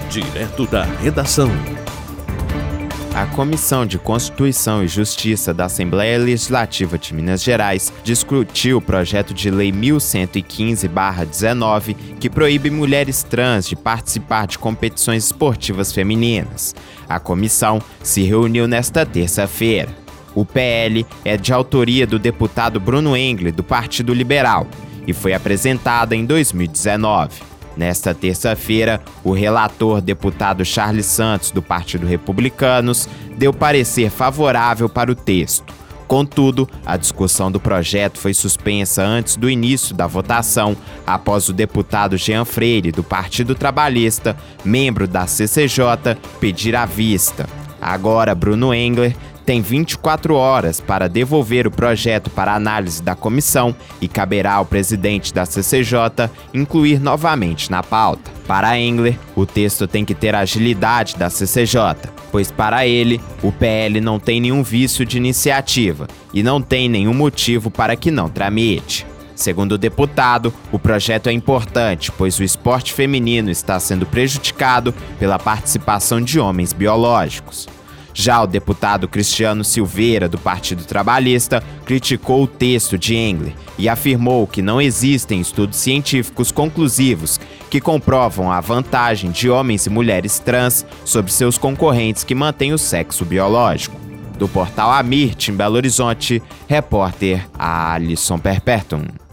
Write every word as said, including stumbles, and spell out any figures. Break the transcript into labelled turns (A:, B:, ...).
A: Direto da redação.
B: A Comissão de Constituição e Justiça da Assembleia Legislativa de Minas Gerais discutiu o projeto de lei mil cento e quinze barra dezenove, que proíbe mulheres trans de participar de competições esportivas femininas. A comissão se reuniu nesta terça-feira. O P L é de autoria do deputado Bruno Engler, do Partido Liberal, e foi apresentada em dois mil e dezenove. Nesta terça-feira, o relator deputado Charles Santos, do Partido Republicanos, deu parecer favorável para o texto. Contudo, a discussão do projeto foi suspensa antes do início da votação, após o deputado Jean Freire, do Partido Trabalhista, membro da C C J, pedir a vista. Agora, Bruno Engler tem vinte e quatro horas para devolver o projeto para análise da comissão e caberá ao presidente da C C J incluir novamente na pauta. Para Engler, o texto tem que ter a agilidade da C C J, pois para ele, o P L não tem nenhum vício de iniciativa e não tem nenhum motivo para que não tramite. Segundo o deputado, o projeto é importante, pois o esporte feminino está sendo prejudicado pela participação de homens biológicos. Já o deputado Cristiano Silveira, do Partido Trabalhista, criticou o texto de Engler e afirmou que não existem estudos científicos conclusivos que comprovam a vantagem de homens e mulheres trans sobre seus concorrentes que mantêm o sexo biológico. Do portal Amirte, em Belo Horizonte, repórter Alisson Perpertum.